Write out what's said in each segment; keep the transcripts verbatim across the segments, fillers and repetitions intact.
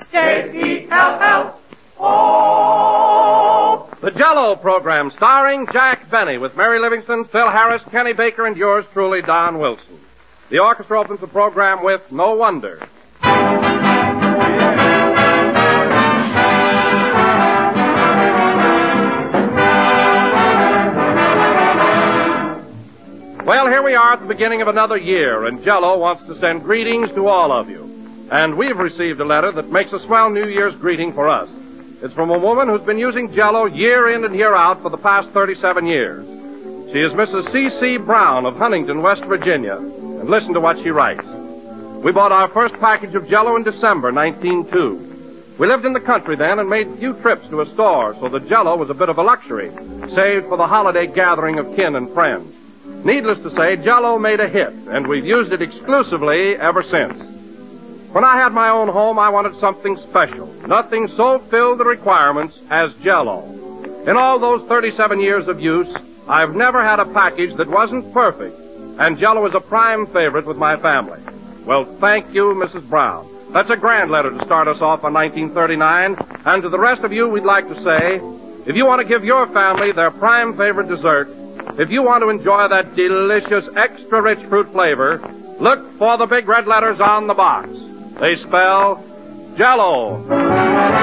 J E L L O. The Jell-O program starring Jack Benny with Mary Livingston, Phil Harris, Kenny Baker, and yours truly, Don Wilson. The orchestra opens the program with No Wonder. Well, here we are at the beginning of another year, and Jell-O wants to send greetings to all of you. And we've received a letter that makes a swell New Year's greeting for us. It's from a woman who's been using Jell-O year in and year out for the past thirty-seven years. She is Missus C C Brown of Huntington, West Virginia. And listen to what she writes. We bought our first package of Jell-O in December nineteen oh two. We lived in the country then and made few trips to a store, so the Jell-O was a bit of a luxury, saved for the holiday gathering of kin and friends. Needless to say, Jell-O made a hit, and we've used it exclusively ever since. When I had my own home, I wanted something special. Nothing so filled the requirements as Jell-O. In all those thirty-seven years of use, I've never had a package that wasn't perfect, and Jell-O is a prime favorite with my family. Well, thank you, Missus Brown. That's a grand letter to start us off on nineteen thirty-nine, and to the rest of you, we'd like to say, if you want to give your family their prime favorite dessert, if you want to enjoy that delicious, extra-rich fruit flavor, look for the big red letters on the box. They spell Jell-O.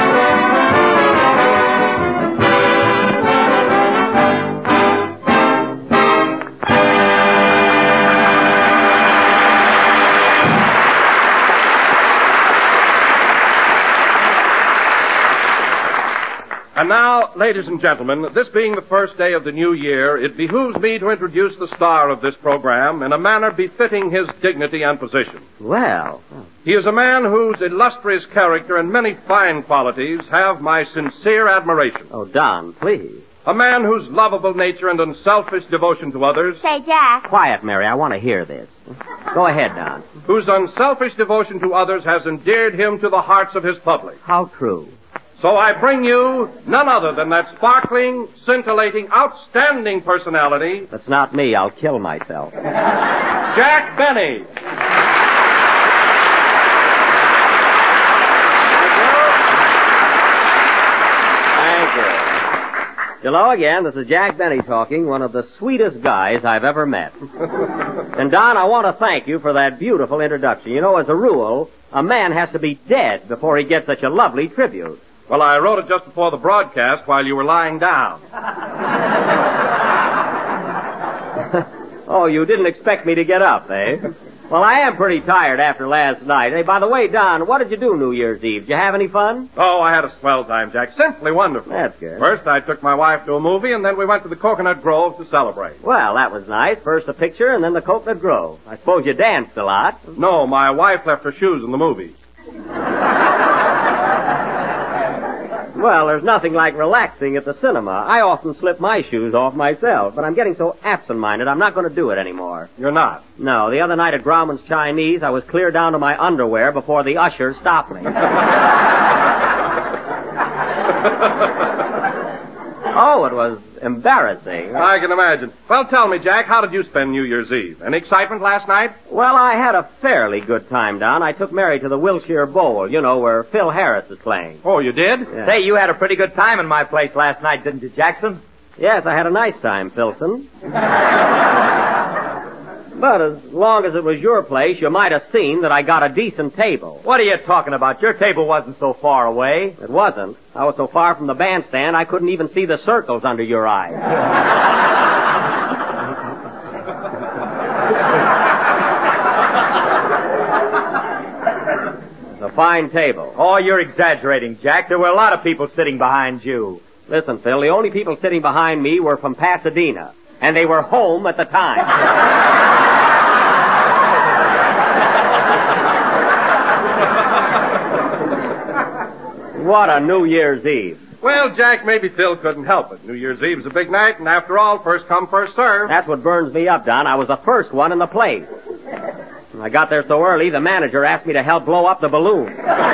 And now, ladies and gentlemen, this being the first day of the new year, it behooves me to introduce the star of this program in a manner befitting his dignity and position. Well. He is a man whose illustrious character and many fine qualities have my sincere admiration. Oh, Don, please. A man whose lovable nature and unselfish devotion to others... Say, Jack. Quiet, Mary. I want to hear this. Go ahead, Don. Whose unselfish devotion to others has endeared him to the hearts of his public. How true. So I bring you none other than that sparkling, scintillating, outstanding personality... That's not me. I'll kill myself. Jack Benny. Thank you. Hello again. This is Jack Benny talking, one of the sweetest guys I've ever met. And, Don, I want to thank you for that beautiful introduction. You know, as a rule, a man has to be dead before he gets such a lovely tribute. Well, I wrote it just before the broadcast while you were lying down. Oh, you didn't expect me to get up, eh? Well, I am pretty tired after last night. Hey, by the way, Don, what did you do New Year's Eve? Did you have any fun? Oh, I had a swell time, Jack. Simply wonderful. That's good. First, I took my wife to a movie, and then we went to the Coconut Grove to celebrate. Well, that was nice. First the picture, and then the Coconut Grove. I suppose you danced a lot. No, my wife left her shoes in the movies. Well, there's nothing like relaxing at the cinema. I often slip my shoes off myself, but I'm getting so absent-minded I'm not going to do it anymore. You're not? No, the other night at Grauman's Chinese, I was clear down to my underwear before the usher stopped me. Oh, it was embarrassing. I can imagine. Well, tell me, Jack, how did you spend New Year's Eve? Any excitement last night? Well, I had a fairly good time, Don. I took Mary to the Wilshire Bowl, you know, where Phil Harris is playing. Oh, you did? Yeah. Say, you had a pretty good time in my place last night, didn't you, Jackson? Yes, I had a nice time, Philson. But as long as it was your place, you might have seen that I got a decent table. What are you talking about? Your table wasn't so far away. It wasn't. I was so far from the bandstand, I couldn't even see the circles under your eyes. It's a fine table. Oh, you're exaggerating, Jack. There were a lot of people sitting behind you. Listen, Phil, the only people sitting behind me were from Pasadena, and they were home at the time. What a New Year's Eve. Well, Jack, maybe Phil couldn't help it. New Year's Eve's a big night, and after all, first come, first serve. That's what burns me up, Don. I was the first one in the place. When I got there so early, the manager asked me to help blow up the balloon.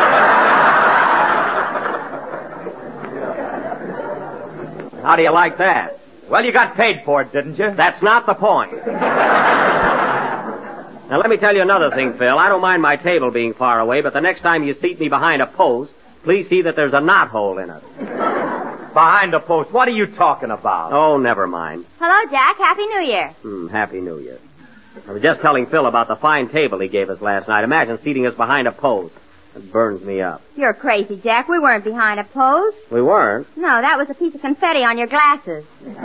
How do you like that? Well, you got paid for it, didn't you? That's not the point. Now, let me tell you another thing, Phil. I don't mind my table being far away, but the next time you seat me behind a post, please see that there's a knothole in it. Behind a post? What are you talking about? Oh, never mind. Hello, Jack. Happy New Year. Hmm, Happy New Year. I was just telling Phil about the fine table he gave us last night. Imagine seating us behind a post. It burns me up. You're crazy, Jack. We weren't behind a post. We weren't? No, that was a piece of confetti on your glasses.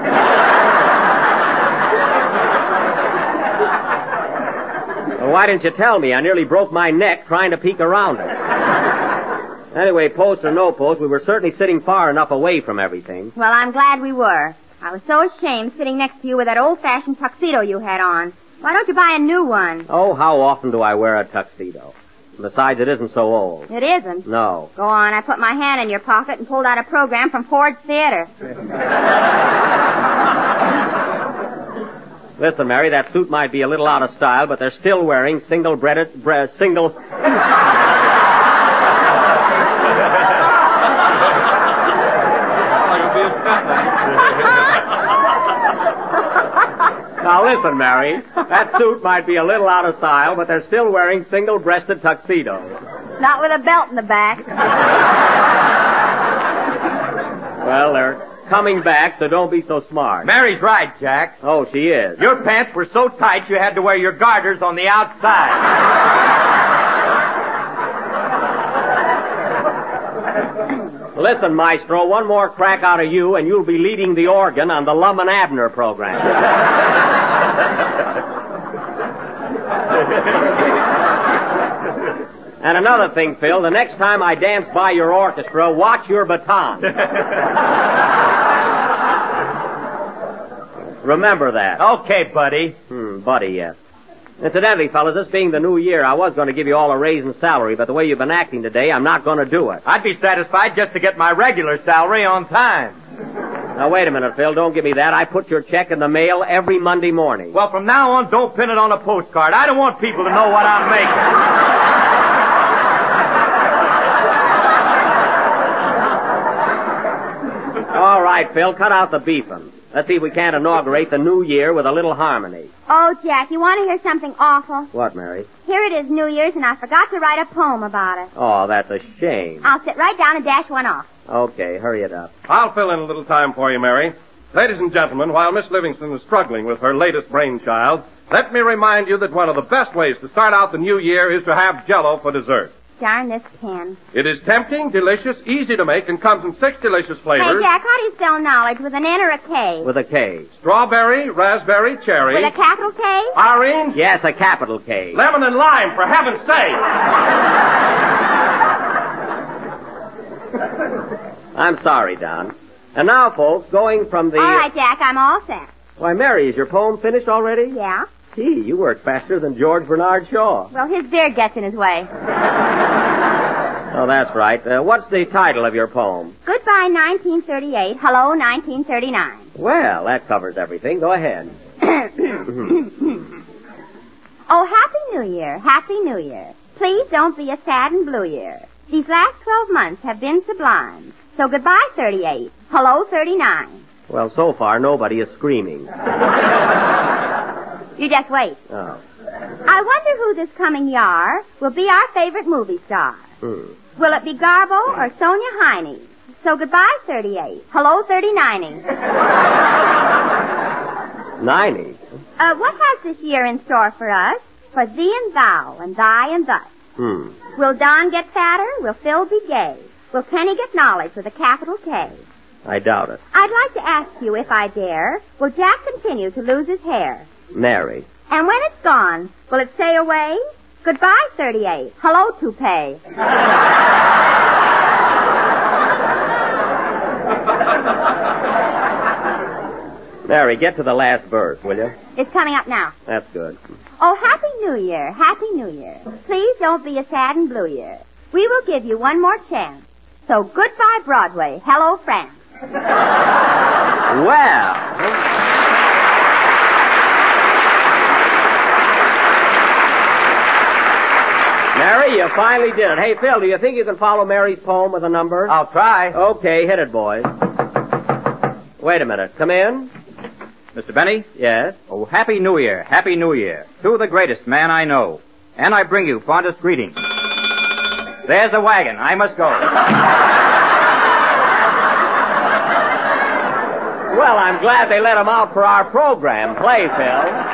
Well, why didn't you tell me? I nearly broke my neck trying to peek around it. Anyway, post or no post, we were certainly sitting far enough away from everything. Well, I'm glad we were. I was so ashamed sitting next to you with that old-fashioned tuxedo you had on. Why don't you buy a new one? Oh, how often do I wear a tuxedo? Besides, it isn't so old. It isn't? No. Go on. I put my hand in your pocket and pulled out a program from Ford's Theater. Listen, Mary, that suit might be a little out of style, but they're still wearing single-breaded, bre- single... Now listen, Mary, that suit might be a little out of style, but they're still wearing single-breasted tuxedos. Not with a belt in the back. Well, they're coming back, so don't be so smart. Mary's right, Jack. Oh, she is. Your pants were so tight you had to wear your garters on the outside. Listen, Maestro, one more crack out of you, and you'll be leading the organ on the Lum and Abner program. And another thing, Phil, the next time I dance by your orchestra, watch your baton. Remember that. Okay, buddy. Hmm, buddy, yes. Incidentally, fellas, this being the new year, I was going to give you all a raise in salary, but the way you've been acting today, I'm not going to do it. I'd be satisfied just to get my regular salary on time. Now, wait a minute, Phil. Don't give me that. I put your check in the mail every Monday morning. Well, from now on, don't pin it on a postcard. I don't want people to know what I'm making. All right, Phil, cut out the beefing. Let's see if we can't inaugurate the new year with a little harmony. Oh, Jack, you want to hear something awful? What, Mary? Here it is, New Year's, and I forgot to write a poem about it. Oh, that's a shame. I'll sit right down and dash one off. Okay, hurry it up. I'll fill in a little time for you, Mary. Ladies and gentlemen, while Miss Livingston is struggling with her latest brainchild, let me remind you that one of the best ways to start out the new year is to have Jell-O for dessert. Darn this pen. It is tempting, delicious, easy to make, and comes in six delicious Hey, flavors. Jack, how do you spell knowledge? With an N or a K? With a K. Strawberry, raspberry, cherry. With a capital K? Orange. Yes, a capital K. Lemon and lime, for heaven's sake. I'm sorry, Don. And now, folks, going from the... All right, Jack, I'm all set. Why, Mary, is your poem finished already? Yeah? Gee, you work faster than George Bernard Shaw. Well, his beard gets in his way. Oh, that's right. Uh, what's the title of your poem? Goodbye, nineteen thirty-eight. Hello, nineteen thirty-nine. Well, that covers everything. Go ahead. Oh, Happy New Year. Happy New Year. Please don't be a sad and blue year. These last twelve months have been sublime. So goodbye, thirty-eight. Hello, thirty-nine. Well, so far, nobody is screaming. You just wait. Oh. I wonder who this coming year will be our favorite movie star. Hmm. Will it be Garbo or Sonia Heine? So goodbye, thirty-eight. Hello, thirty-nine. Ninety. Uh, what has this year in store for us? For thee and thou, and thy and thus. Hmm. Will Don get fatter? Will Phil be gay? Will Kenny get knowledge with a capital K? I doubt it. I'd like to ask you, if I dare, will Jack continue to lose his hair? Mary. And when it's gone, will it say away? Goodbye, thirty-eight. Hello, toupee. Mary, get to the last verse, will you? It's coming up now. That's good. Oh, Happy New Year, Happy New Year. Please don't be a sad and blue year. We will give you one more chance. So goodbye, Broadway. Hello, France. Well. Mary, you finally did it. Hey, Phil, do you think you can follow Mary's poem with a number? I'll try. Okay, hit it, boys. Wait a minute. Come in. Mister Benny? Yes? Oh, Happy New Year, Happy New Year. To the greatest man I know. And I bring you fondest greetings. There's a wagon. I must go. Well, I'm glad they let him out for our program. Play, Phil.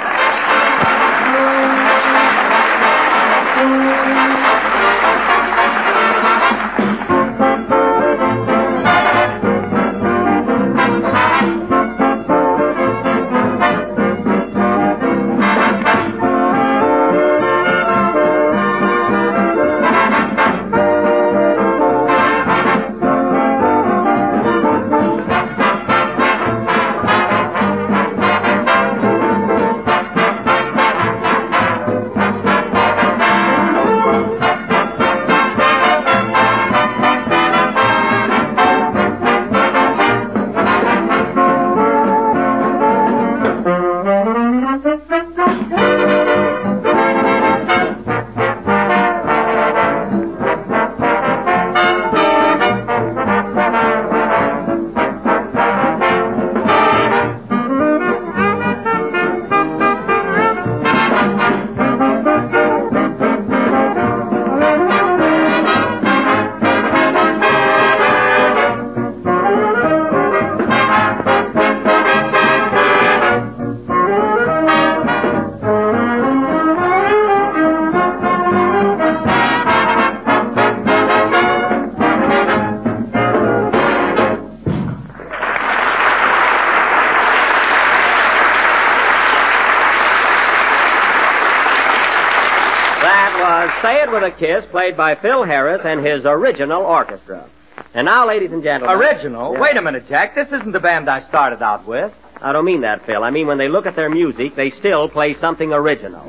Say It With a Kiss, played by Phil Harris and his original orchestra. And now, ladies and gentlemen... Original? Yeah. Wait a minute, Jack. This isn't the band I started out with. I don't mean that, Phil. I mean when they look at their music, they still play something original.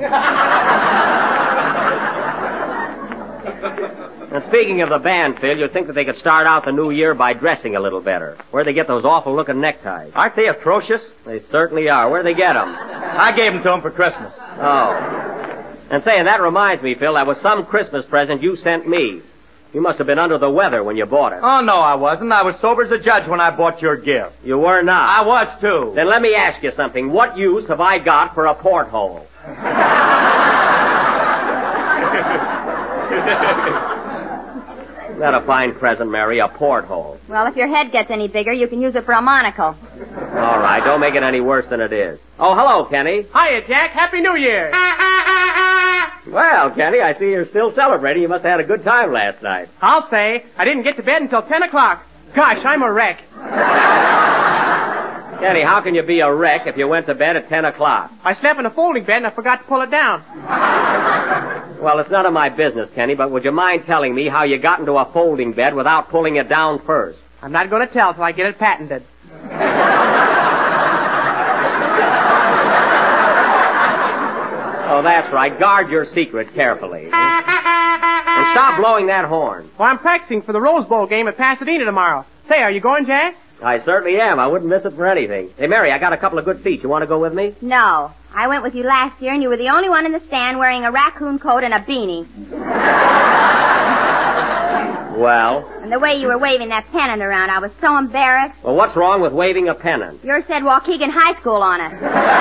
And speaking of the band, Phil, you'd think that they could start out the new year by dressing a little better. Where'd they get those awful-looking neckties? Aren't they atrocious? They certainly are. Where'd they get them? I gave them to them for Christmas. Oh. And saying that reminds me, Phil, that was some Christmas present you sent me. You must have been under the weather when you bought it. Oh, no, I wasn't. I was sober as a judge when I bought your gift. You were not. I was, too. Then let me ask you something. What use have I got for a porthole? Isn't that a fine present, Mary? A porthole. Well, if your head gets any bigger, you can use it for a monocle. All right, don't make it any worse than it is. Oh, hello, Kenny. Hiya, Jack. Happy New Year. Well, Kenny, I see you're still celebrating. You must have had a good time last night. I'll say. I didn't get to bed until ten o'clock. Gosh, I'm a wreck. Kenny, how can you be a wreck if you went to bed at ten o'clock? I slept in a folding bed and I forgot to pull it down. Well, it's none of my business, Kenny, but would you mind telling me how you got into a folding bed without pulling it down first? I'm not going to tell till I get it patented. Oh, that's right. Guard your secret carefully. And stop blowing that horn. Well, I'm practicing for the Rose Bowl game at Pasadena tomorrow. Say, are you going, Jack? I certainly am. I wouldn't miss it for anything. Hey, Mary, I got a couple of good seats. You want to go with me? No. I went with you last year, and you were the only one in the stand wearing a raccoon coat and a beanie. Well? And the way you were waving that pennant around, I was so embarrassed. Well, what's wrong with waving a pennant? Yours said Waukegan High School on it.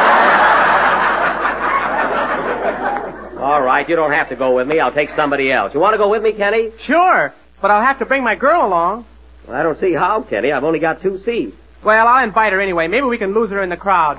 All right, you don't have to go with me. I'll take somebody else. You want to go with me, Kenny? Sure, but I'll have to bring my girl along. Well, I don't see how, Kenny. I've only got two seats. Well, I'll invite her anyway. Maybe we can lose her in the crowd.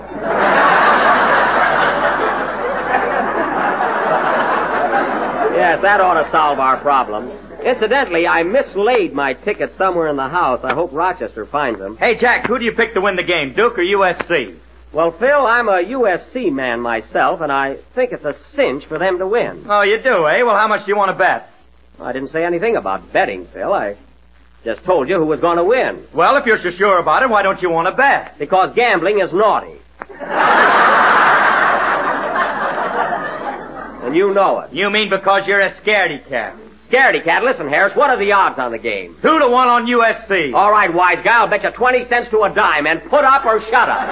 Yes, that ought to solve our problem. Incidentally, I mislaid my ticket somewhere in the house. I hope Rochester finds them. Hey, Jack, who do you pick to win the game, Duke or U S C? Well, Phil, I'm a U S C man myself, and I think it's a cinch for them to win. Oh, you do, eh? Well, how much do you want to bet? I didn't say anything about betting, Phil. I just told you who was going to win. Well, if you're so sure about it, why don't you want to bet? Because gambling is naughty. And you know it. You mean because you're a scaredy cat? Scaredy cat. Listen, Harris, what are the odds on the game? Two to one on U S C. All right, wise guy, I'll bet you twenty cents to a dime, and put up or shut up.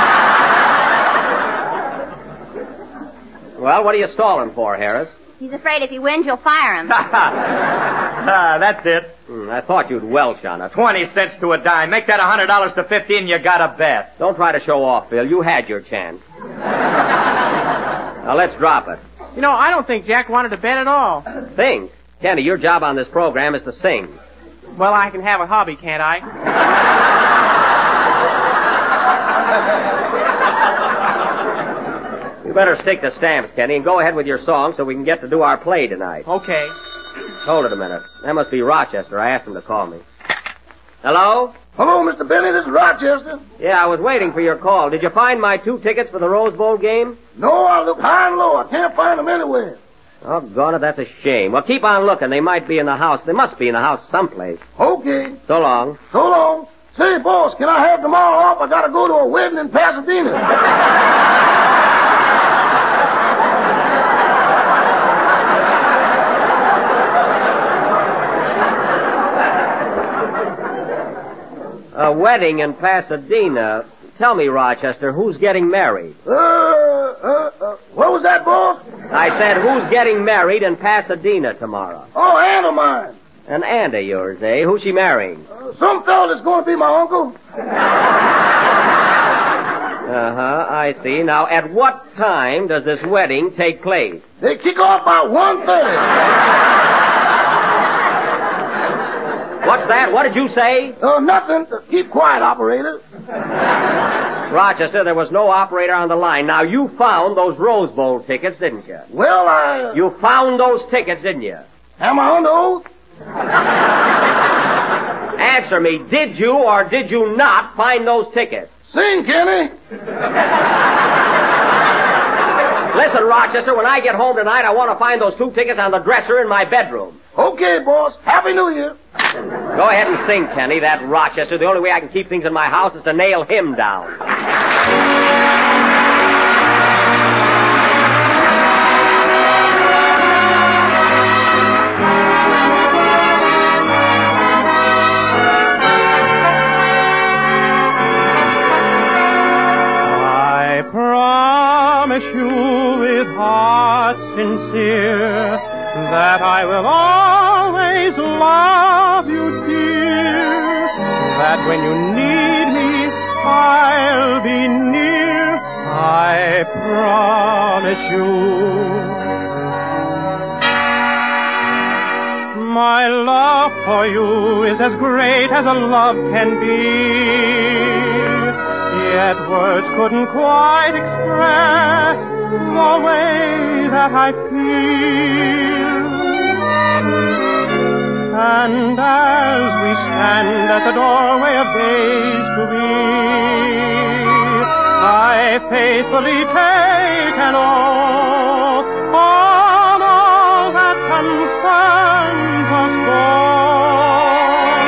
Well, what are you stalling for, Harris? He's afraid if he wins, you'll fire him. Ah, that's it. Hmm, I thought you'd welch on it. Twenty cents to a dime. Make that a hundred dollars to fifty and you got a bet. Don't try to show off, Bill. You had your chance. Now, let's drop it. You know, I don't think Jack wanted to bet at all. Think. Kenny, your job on this program is to sing. Well, I can have a hobby, can't I? You better stick to stamps, Kenny, and go ahead with your song so we can get to do our play tonight. Okay. Hold it a minute. That must be Rochester. I asked him to call me. Hello? Hello, Mister Benny. This is Rochester. Yeah, I was waiting for your call. Did you find my two tickets for the Rose Bowl game? No, I look high and low. I can't find them anywhere. Oh, gone it. That's a shame. Well, keep on looking. They might be in the house. They must be in the house someplace. Okay. So long. So long. Say, boss, can I have tomorrow off? I gotta go to a wedding in Pasadena. A wedding in Pasadena. Tell me, Rochester, who's getting married? Uh, uh, uh, what was that, boss? I said, who's getting married in Pasadena tomorrow? Oh, aunt of mine. An aunt of yours, eh? Who's she marrying? Uh, some fellow that's going to be my uncle. Uh-huh, I see. Now, at what time does this wedding take place? They kick off about one thirty. What's that? What did you say? Uh, nothing. Keep quiet, operator. Rochester, there was no operator on the line. Now, you found those Rose Bowl tickets, didn't you? Well, I... You found those tickets, didn't you? Am I under oath? Answer me. Did you or did you not find those tickets? Sing, Kenny. Listen, Rochester, when I get home tonight, I want to find those two tickets on the dresser in my bedroom. Okay, boss. Happy New Year. Go ahead and sing, Kenny. That Rochester. The only way I can keep things in my house is to nail him down. I promise you with heart sincere that I will always love you, dear. That when you need me, I'll be near. I promise you. My love for you is as great as a love can be. Yet words couldn't quite express the way that I feel. And as we stand at the doorway of days to be, I faithfully take an oath on all that concerns us both.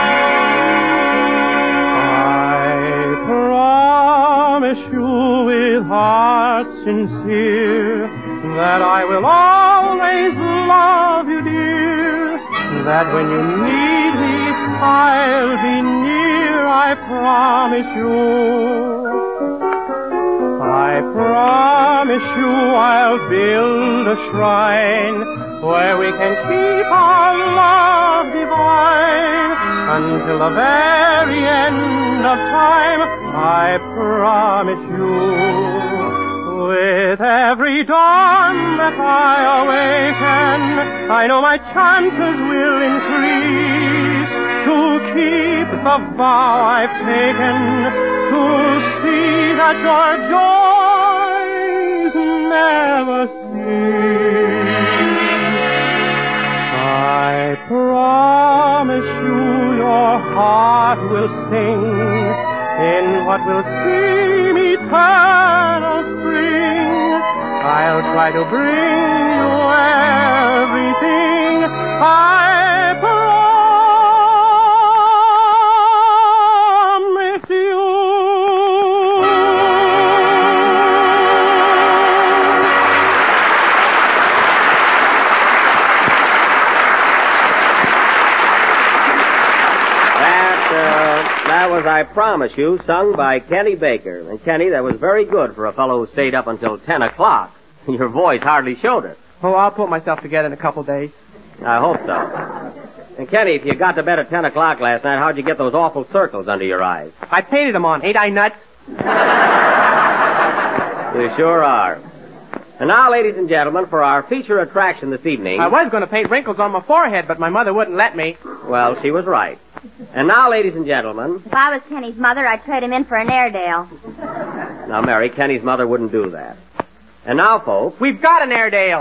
I promise you with heart sincere that I will always love you, dear. That when you need me, I'll be near, I promise you. I promise you I'll build a shrine where we can keep our love divine until the very end of time, I promise you. With every dawn that I awaken, I know my chances will increase to keep the vow I've taken, to see that your joys never cease. I promise you your heart will sing in what will seem eternal spring. I'll try to bring you everything I promise you. That, uh, that was I Promise You, sung by Kenny Baker. And Kenny, that was very good for a fellow who stayed up until ten o'clock. Your voice hardly showed it. Oh, I'll put myself together in a couple days. I hope so. And Kenny, if you got to bed at ten o'clock last night, how'd you get those awful circles under your eyes? I painted them on. Ain't I nuts? You sure are. And now, ladies and gentlemen, for our feature attraction this evening... I was going to paint wrinkles on my forehead, but my mother wouldn't let me. Well, she was right. And now, ladies and gentlemen... If I was Kenny's mother, I'd trade him in for an Airedale. Now, Mary, Kenny's mother wouldn't do that. And now, folks... We've got an Airedale.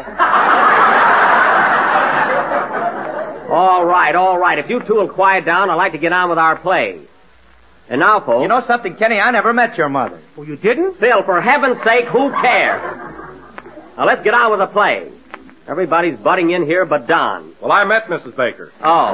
All right, all right. If you two will quiet down, I'd like to get on with our play. And now, folks... You know something, Kenny? I never met your mother. Oh, you didn't? Phil, for heaven's sake, who cares? Now, let's get on with the play. Everybody's butting in here but Don. Well, I met Missus Baker. Oh.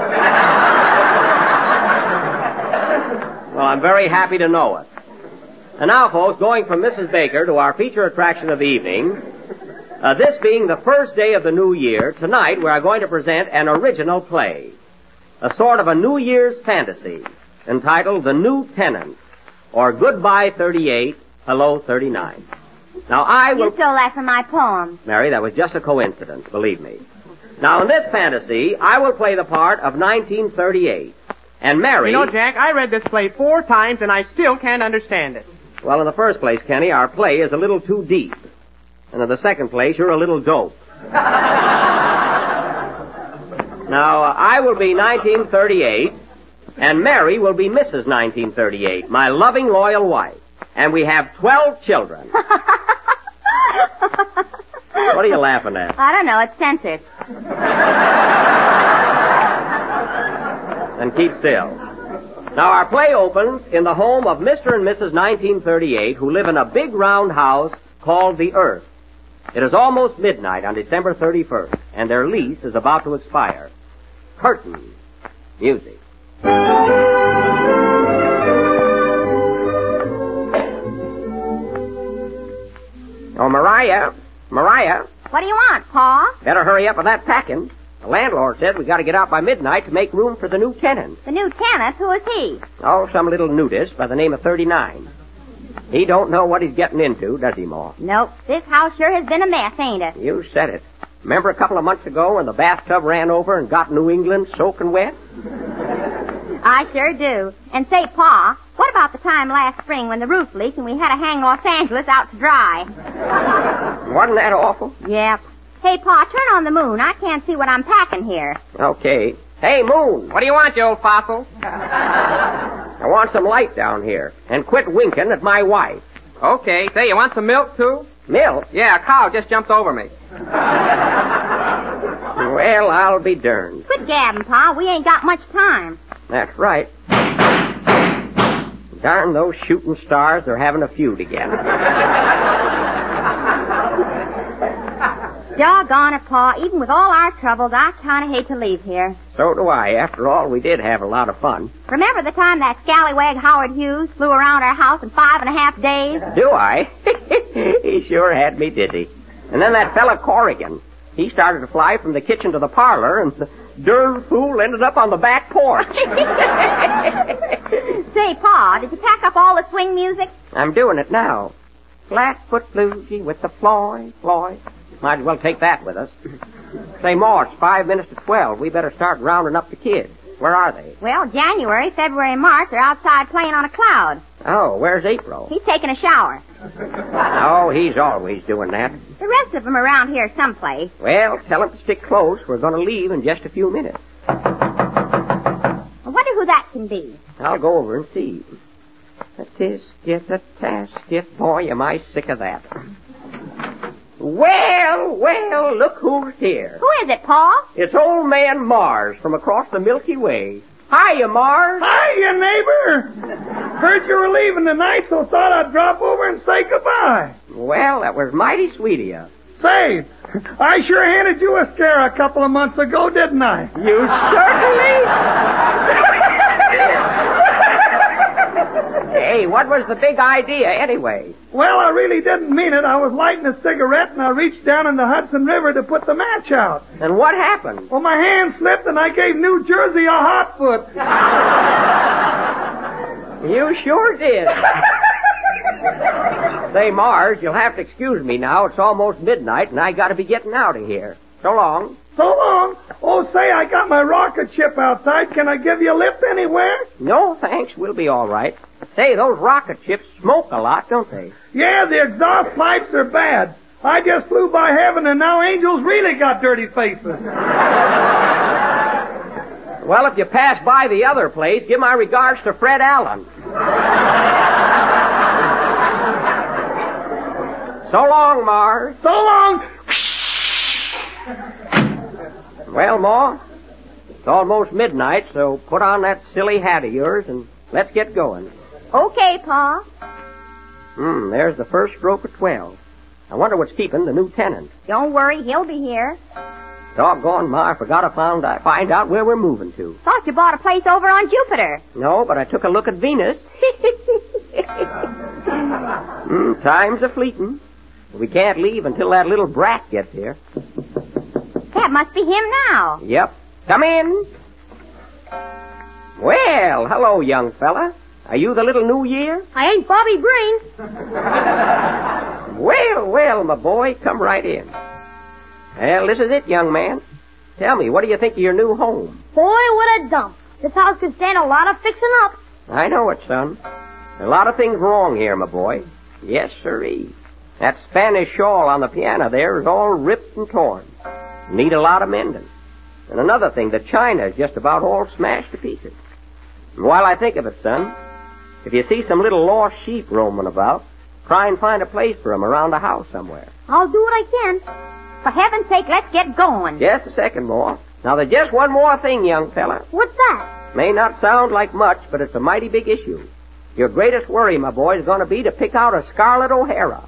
Well, I'm very happy to know it. And now, folks, going from Missus Baker to our feature attraction of the evening, uh, this being the first day of the new year, tonight we are going to present an original play, a sort of a New Year's fantasy, entitled The New Tenant, or Goodbye thirty-eight, Hello thirty-nine. Now, I will... You stole that from my poem. Mary, that was just a coincidence, believe me. Now, in this fantasy, I will play the part of nineteen thirty-eight. And Mary... You know, Jack, I read this play four times, and I still can't understand it. Well, in the first place, Kenny, our play is a little too deep. And in the second place, you're a little dope. Now, uh, I will be nineteen thirty-eight, and Mary will be Missus nineteen thirty-eight, my loving, loyal wife. And we have twelve children. What are you laughing at? I don't know. It's censored. And keep still. Now, our play opens in the home of Mister and Missus nineteen thirty-eight, who live in a big round house called the Earth. It is almost midnight on December thirty-first, and their lease is about to expire. Curtain. Music. Oh, Mariah. Mariah. What do you want, Pa? Better hurry up with that packing. The landlord said we got to get out by midnight to make room for the new tenant. The new tenant? Who is he? Oh, some little nudist by the name of thirty-nine. He don't know what he's getting into, does he, Ma? Nope. This house sure has been a mess, ain't it? You said it. Remember a couple of months ago when the bathtub ran over and got New England soaking wet? I sure do. And say, Pa, what about the time last spring when the roof leaked and we had to hang Los Angeles out to dry? Wasn't that awful? Yep. Hey, Pa, turn on the moon. I can't see what I'm packing here. Okay. Hey, Moon. What do you want, you old fossil? I want some light down here. And quit winking at my wife. Okay. Say, you want some milk, too? Milk? Yeah, a cow just jumped over me. Well, I'll be darned. Quit gabbing, Pa. We ain't got much time. That's right. Darn those shooting stars, they're having a feud again. Doggone it, Pa. Even with all our troubles, I kind of hate to leave here. So do I. After all, we did have a lot of fun. Remember the time that scallywag Howard Hughes flew around our house in five and a half days? Do I? He sure had me dizzy. And then that fella Corrigan, he started to fly from the kitchen to the parlor, and the darn fool ended up on the back porch. Say, Pa, did you pack up all the swing music? I'm doing it now. Flatfoot Bluesy with the Floyd, Floyd. Might as well take that with us. Say, Ma, it's five minutes to twelve. We better start rounding up the kids. Where are they? Well, January, February, and March, they're outside playing on a cloud. Oh, where's April? He's taking a shower. Oh, he's always doing that. The rest of them around here someplace. Well, tell him to stick close. We're going to leave in just a few minutes. I wonder who that can be. I'll go over and see. A tisket, a tasket. Boy, am I sick of that. Well, well, look who's here. Who is it, Pa? It's old man Mars from across the Milky Way. Hiya, Mars. Hiya, neighbor. Heard you were leaving tonight, so thought I'd drop over and say goodbye. Well, that was mighty sweet of you. Say, I sure handed you a scare a couple of months ago, didn't I? You certainly... Hey, what was the big idea, anyway? Well, I really didn't mean it. I was lighting a cigarette, and I reached down in the Hudson River to put the match out. And what happened? Well, my hand slipped, and I gave New Jersey a hot foot. You sure did. Say, Marge, you'll have to excuse me now. It's almost midnight, and I got to be getting out of here. So long. So long. Oh, say, I got my rocket ship outside. Can I give you a lift anywhere? No, thanks. We'll be all right. Say, those rocket ships smoke a lot, don't they? Yeah, the exhaust pipes are bad. I just flew by heaven, and now angels really got dirty faces. Well, if you pass by the other place, give my regards to Fred Allen. So long, Mars. So long. Well, Ma, it's almost midnight, so put on that silly hat of yours and let's get going. Okay, Pa. Hmm, there's the first stroke of twelve. I wonder what's keeping the new tenant. Don't worry, he'll be here. Doggone, Ma, I forgot to find out, find out where we're moving to. Thought you bought a place over on Jupiter. No, but I took a look at Venus. mm, time's a-fleeting. We can't leave until that little brat gets here. That must be him now. Yep. Come in. Well, hello, young fella. Are you the little New Year? I ain't Bobby Brain. Well, well, my boy, come right in. Well, this is it, young man. Tell me, what do you think of your new home? Boy, what a dump. This house could stand a lot of fixing up. I know it, son. A lot of things wrong here, my boy. Yes, sirree. That Spanish shawl on the piano there is all ripped and torn. Need a lot of mending. And another thing, the china is just about all smashed to pieces. And while I think of it, son, if you see some little lost sheep roaming about, try and find a place for them around the house somewhere. I'll do what I can. For heaven's sake, let's get going. Just a second more. Now, there's just one more thing, young fella. What's that? May not sound like much, but it's a mighty big issue. Your greatest worry, my boy, is going to be to pick out a Scarlett O'Hara.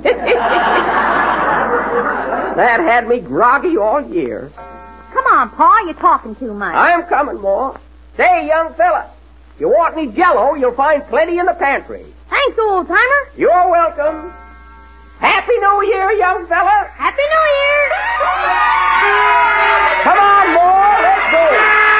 That had me groggy all year. Come on, Pa, you're talking too much. I'm coming, Ma. Say, young fella, if you want any Jell-O, you'll find plenty in the pantry. Thanks, old-timer. You're welcome. Happy New Year, young fella. Happy New Year. Come on, Ma, let's go.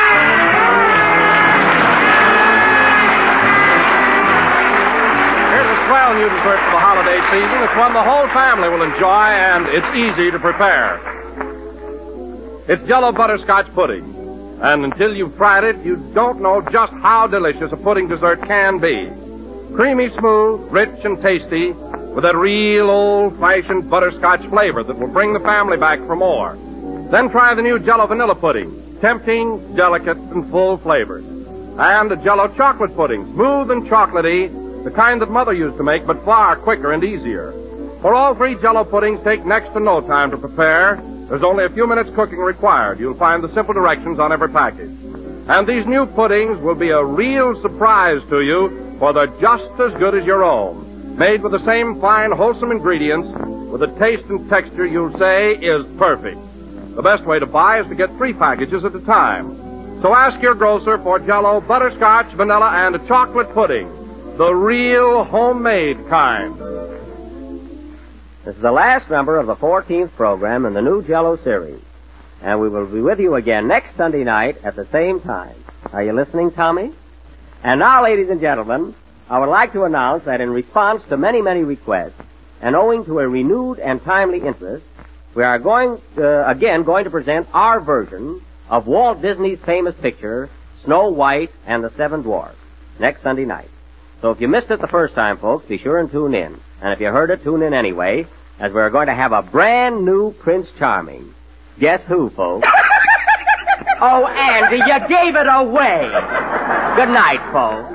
Here's a swell new dessert for the holiday season. It's one the whole family will enjoy, and it's easy to prepare. It's Jell-O Butterscotch Pudding. And until you've tried it, you don't know just how delicious a pudding dessert can be. Creamy smooth, rich and tasty, with that real old-fashioned butterscotch flavor that will bring the family back for more. Then try the new Jell-O Vanilla Pudding. Tempting, delicate, and full flavors. And the Jell-O Chocolate Pudding, smooth and chocolatey, the kind that Mother used to make, but far quicker and easier. For all three Jell-O puddings take next to no time to prepare. There's only a few minutes cooking required. You'll find the simple directions on every package. And these new puddings will be a real surprise to you, for they're just as good as your own. Made with the same fine, wholesome ingredients, with a taste and texture you'll say is perfect. The best way to buy is to get three packages at a time. So ask your grocer for Jell-O Butterscotch, Vanilla, and a Chocolate Pudding. The real homemade kind. This is the last number of the fourteenth program in the new Jell-O series. And we will be with you again next Sunday night at the same time. Are you listening, Tommy? And now, ladies and gentlemen, I would like to announce that in response to many, many requests, and owing to a renewed and timely interest, we are going, uh, again, going to present our version of Walt Disney's famous picture, Snow White and the Seven Dwarfs, next Sunday night. So if you missed it the first time, folks, be sure and tune in. And if you heard it, tune in anyway, as we're going to have a brand new Prince Charming. Guess who, folks? Oh, Andy, you gave it away. Good night, folks.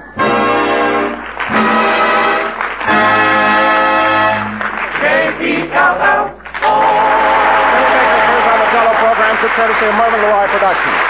J E L L O. On the Jell-O program, courtesy of Mervyn LeRoy Productions.